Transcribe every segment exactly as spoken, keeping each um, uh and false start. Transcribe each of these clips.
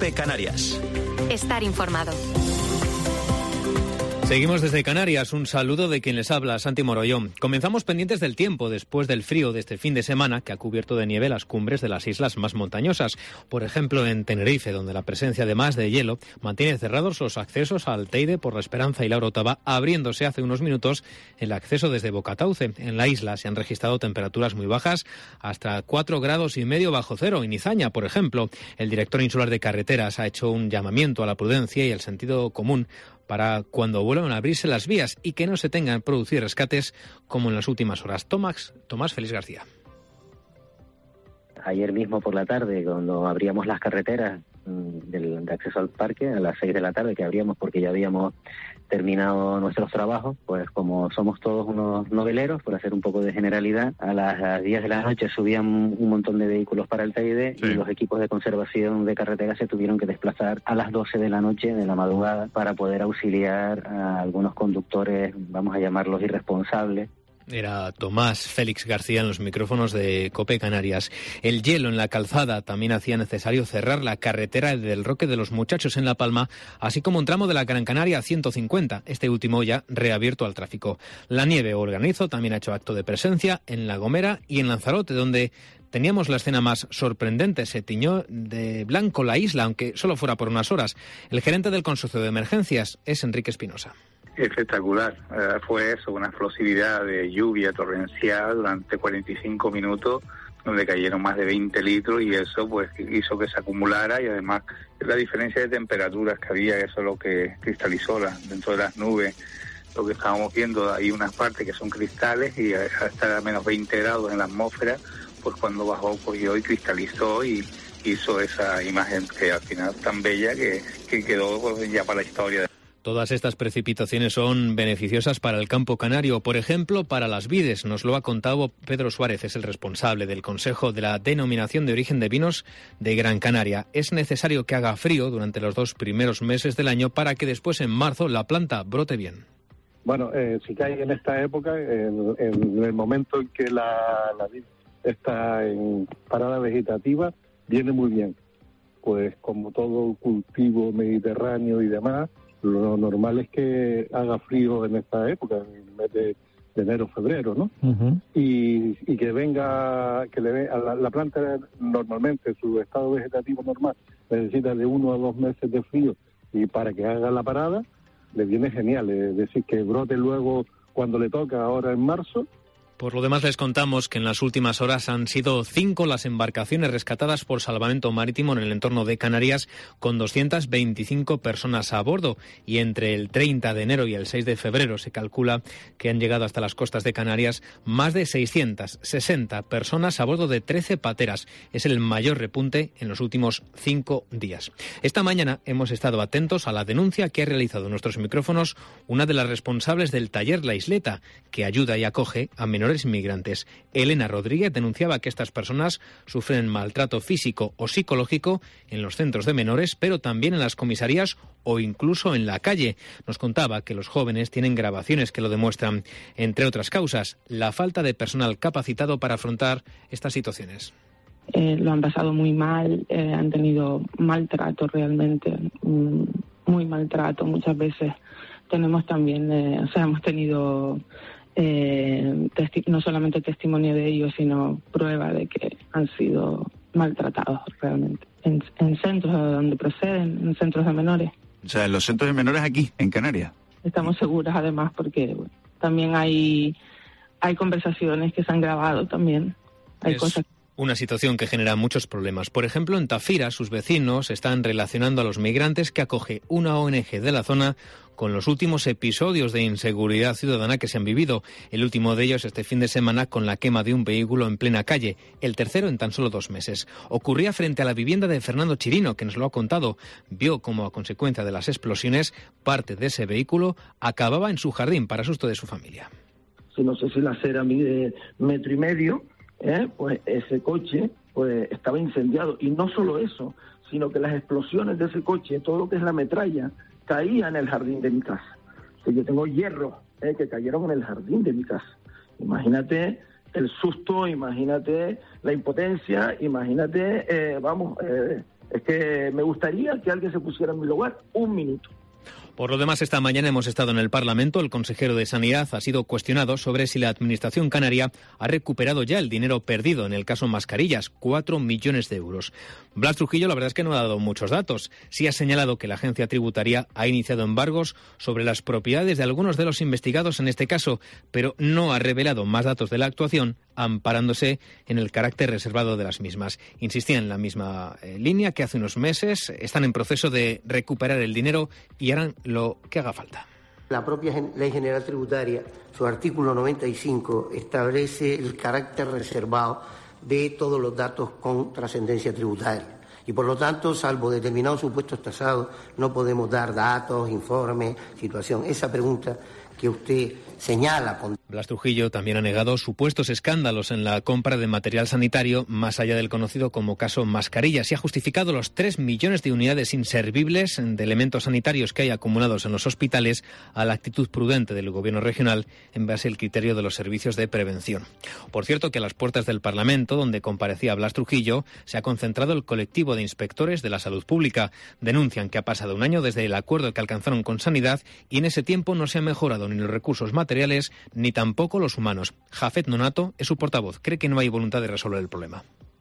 COPE Canarias. Estar informado. Seguimos desde Canarias. Un saludo de quien les habla, Santi Morollón. Comenzamos pendientes del tiempo después del frío de este fin de semana que ha cubierto de nieve las cumbres de las islas más montañosas. Por ejemplo, en Tenerife, donde la presencia además de hielo mantiene cerrados los accesos al Teide por La Esperanza y la Orotava, abriéndose hace unos minutos el acceso desde Bocatauce. En la isla se han registrado temperaturas muy bajas, hasta cuatro grados y medio bajo cero. En Izaña, por ejemplo, el director insular de carreteras ha hecho un llamamiento a la prudencia y el sentido común para cuando vuelvan a abrirse las vías y que no se tengan que producir rescates como en las últimas horas. Tomás, Tomás Félix García. Ayer mismo por la tarde, cuando abríamos las carreteras del, de acceso al parque, a las seis de la tarde que abríamos porque ya habíamos terminado nuestros trabajos, pues como somos todos unos noveleros, por hacer un poco de generalidad, a las diez de la noche subían un montón de vehículos para el Teide, sí, y los equipos de conservación de carretera se tuvieron que desplazar a las doce de la noche, de la madrugada, para poder auxiliar a algunos conductores, vamos a llamarlos irresponsables. Era Tomás Félix García en los micrófonos de COPE Canarias. El hielo en la calzada también hacía necesario cerrar la carretera del Roque de los Muchachos en La Palma, así como un tramo de la Gran Canaria ciento cincuenta, este último ya reabierto al tráfico. La nieve o granizo también ha hecho acto de presencia en La Gomera y en Lanzarote, donde teníamos la escena más sorprendente. Se tiñó de blanco la isla, aunque solo fuera por unas horas. El gerente del Consorcio de Emergencias es Enrique Espinosa. Espectacular, uh, fue eso, una explosividad de lluvia torrencial durante cuarenta y cinco minutos, donde cayeron más de veinte litros y eso pues hizo que se acumulara, y además la diferencia de temperaturas que había, eso es lo que cristalizó la, dentro de las nubes. Lo que estábamos viendo, hay unas partes que son cristales y hasta a menos veinte grados en la atmósfera, pues cuando bajó pues hoy cristalizó y hizo esa imagen que al final tan bella que, que quedó pues, ya para la historia. Todas estas precipitaciones son beneficiosas para el campo canario, por ejemplo, para las vides. Nos lo ha contado Pedro Suárez, es el responsable del Consejo de la Denominación de Origen de Vinos de Gran Canaria. Es necesario que haga frío durante los dos primeros meses del año para que después, en marzo, la planta brote bien. Bueno, eh, si cae en esta época, en, en el momento en que la, la vid está en parada vegetativa, viene muy bien. Pues como todo cultivo mediterráneo y demás, lo normal es que haga frío en esta época, en el mes de, de enero, febrero, ¿no? Uh-huh. Y, y que venga, que le ve a la, la planta normalmente, su estado vegetativo normal, necesita de uno a dos meses de frío, y para que haga la parada, le viene genial. Es decir, que brote luego cuando le toca, ahora en marzo. Por lo demás, les contamos que en las últimas horas han sido cinco las embarcaciones rescatadas por Salvamento Marítimo en el entorno de Canarias, con doscientas veinticinco personas a bordo. Y entre el treinta de enero y el seis de febrero se calcula que han llegado hasta las costas de Canarias más de seiscientas sesenta personas a bordo de trece pateras. Es el mayor repunte en los últimos cinco días. Esta mañana hemos estado atentos a la denuncia que ha realizado en nuestros micrófonos una de las responsables del taller La Isleta, que ayuda y acoge a menores inmigrantes. Elena Rodríguez denunciaba que estas personas sufren maltrato físico o psicológico en los centros de menores, pero también en las comisarías o incluso en la calle. Nos contaba que los jóvenes tienen grabaciones que lo demuestran. Entre otras causas, la falta de personal capacitado para afrontar estas situaciones. Eh, lo han pasado muy mal, eh, han tenido maltrato realmente, muy maltrato muchas veces. Tenemos también, eh, o sea, hemos tenido Eh, testi- no solamente testimonio de ellos, sino prueba de que han sido maltratados realmente en, en centros de donde proceden, en centros de menores. O sea, en los centros de menores aquí, en Canarias. Estamos seguras además porque bueno, también hay hay conversaciones que se han grabado también. Hay es cosas. Una situación que genera muchos problemas. Por ejemplo, en Tafira, sus vecinos están relacionando a los migrantes que acoge una O N Ge de la zona con los últimos episodios de inseguridad ciudadana que se han vivido. El último de ellos este fin de semana con la quema de un vehículo en plena calle, el tercero en tan solo dos meses. Ocurría frente a la vivienda de Fernando Chirino, que nos lo ha contado. Vio cómo a consecuencia de las explosiones, parte de ese vehículo acababa en su jardín para susto de su familia. Si no sé si la acera mide metro y medio, ¿eh? Pues ese coche pues estaba incendiado. Y no solo eso, sino que las explosiones de ese coche, todo lo que es la metralla, caía en el jardín de mi casa. O sea, yo tengo hierros ¿eh? que cayeron en el jardín de mi casa. Imagínate el susto, imagínate la impotencia, imagínate, eh, vamos, eh, Es que me gustaría que alguien se pusiera en mi lugar un minuto. Por lo demás, esta mañana hemos estado en el Parlamento. El consejero de Sanidad ha sido cuestionado sobre si la Administración canaria ha recuperado ya el dinero perdido en el caso Mascarillas, cuatro millones de euros. Blas Trujillo, la verdad es que no ha dado muchos datos. Sí ha señalado que la agencia tributaria ha iniciado embargos sobre las propiedades de algunos de los investigados en este caso, pero no ha revelado más datos de la actuación, amparándose en el carácter reservado de las mismas. Insistía en la misma eh, línea que hace unos meses. Están en proceso de recuperar el dinero y harán lo que haga falta. La propia Ley General Tributaria, su artículo noventa y cinco, establece el carácter reservado de todos los datos con trascendencia tributaria. Y por lo tanto, salvo determinados supuestos tasados, no podemos dar datos, informes, situación. Esa pregunta que usted señala. Blas Trujillo también ha negado supuestos escándalos en la compra de material sanitario, más allá del conocido como caso Mascarillas, y ha justificado los tres millones de unidades inservibles de elementos sanitarios que hay acumulados en los hospitales a la actitud prudente del Gobierno regional en base al criterio de los servicios de prevención. Por cierto, que a las puertas del Parlamento, donde comparecía Blas Trujillo, se ha concentrado el colectivo de inspectores de la salud pública. Denuncian que ha pasado un año desde el acuerdo que alcanzaron con Sanidad y en ese tiempo no se han mejorado ni los recursos materiales ni tampoco los humanos. Jafet Nonato es su portavoz. Cree que no hay voluntad de resolver el problema.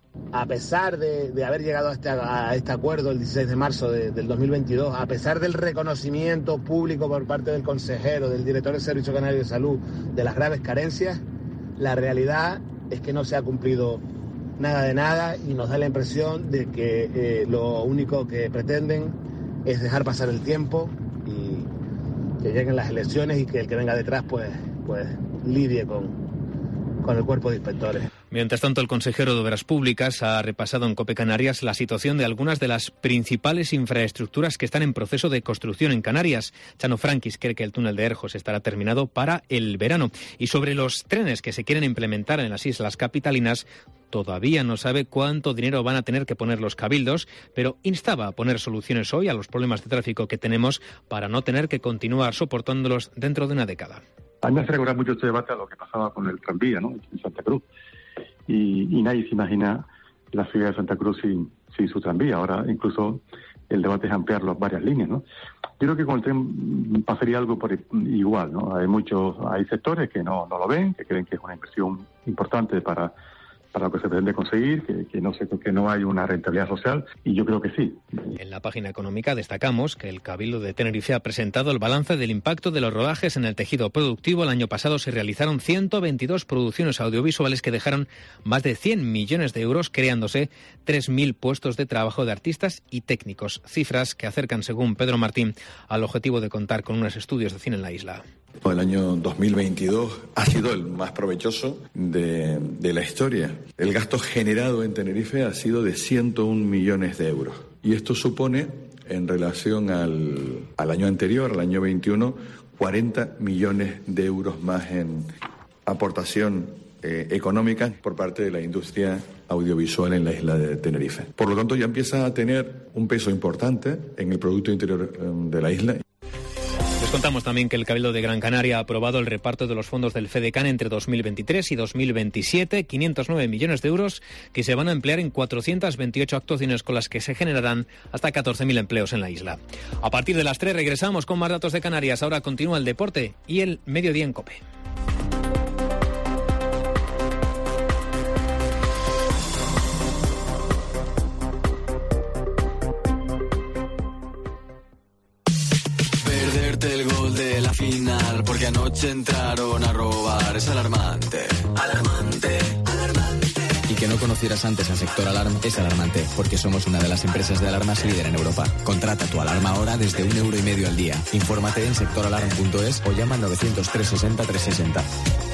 A pesar de, de haber llegado a este, a este acuerdo el dieciséis de marzo de, del dos mil veintidós, a pesar del reconocimiento público por parte del consejero, del director del Servicio Canario de Salud, de las graves carencias, la realidad es que no se ha cumplido nada de nada y nos da la impresión de que eh, lo único que pretenden es dejar pasar el tiempo y que lleguen las elecciones y que el que venga detrás pues, pues lidie con, con el cuerpo de inspectores. Mientras tanto, el consejero de Obras Públicas ha repasado en COPE Canarias la situación de algunas de las principales infraestructuras que están en proceso de construcción en Canarias. Chano Franquis cree que el túnel de Erjos estará terminado para el verano. Y sobre los trenes que se quieren implementar en las islas capitalinas, todavía no sabe cuánto dinero van a tener que poner los cabildos, pero instaba a poner soluciones hoy a los problemas de tráfico que tenemos para no tener que continuar soportándolos dentro de una década. A mí me hace recordar mucho este debate a lo que pasaba con el tranvía, ¿no?, en Santa Cruz. Y, y nadie se imagina la ciudad de Santa Cruz sin, sin su tranvía. Ahora incluso el debate es ampliarlo a varias líneas, ¿no? Yo creo que con el tren pasaría algo por igual, ¿no? Hay muchos, hay sectores que no, no lo ven, que creen que es una inversión importante para, para lo que se pretende conseguir, que, que, no sé, que no hay una rentabilidad social, y yo creo que sí. En la página económica destacamos que el Cabildo de Tenerife ha presentado el balance del impacto de los rodajes en el tejido productivo. El año pasado se realizaron ciento veintidós producciones audiovisuales que dejaron más de cien millones de euros, creándose tres mil puestos de trabajo de artistas y técnicos. Cifras que acercan, según Pedro Martín, al objetivo de contar con unos estudios de cine en la isla. El año dos mil veintidós ha sido el más provechoso de, de la historia. El gasto generado en Tenerife ha sido de ciento un millones de euros. Y esto supone, en relación al, al año anterior, al año veintiuno, cuarenta millones de euros más en aportación eh, económica por parte de la industria audiovisual en la isla de Tenerife. Por lo tanto, ya empieza a tener un peso importante en el Producto Interior eh, de la isla. Les contamos también que el Cabildo de Gran Canaria ha aprobado el reparto de los fondos del FEDECAN entre dos mil veintitrés y dos mil veintisiete, quinientos nueve millones de euros que se van a emplear en cuatrocientas veintiocho actuaciones con las que se generarán hasta catorce mil empleos en la isla. A partir de las tres regresamos con más datos de Canarias. Ahora continúa el deporte y el mediodía en COPE. El gol de la final, porque anoche entraron a robar, es alarmante, alarmante, alarmante. Y que no conocieras antes al sector Alarm es alarmante, porque somos una de las empresas de alarmas líder en Europa. Contrata tu alarma ahora desde un euro y medio al día. Infórmate en sector alarm punto es o llama al novecientos tres sesenta trescientos sesenta.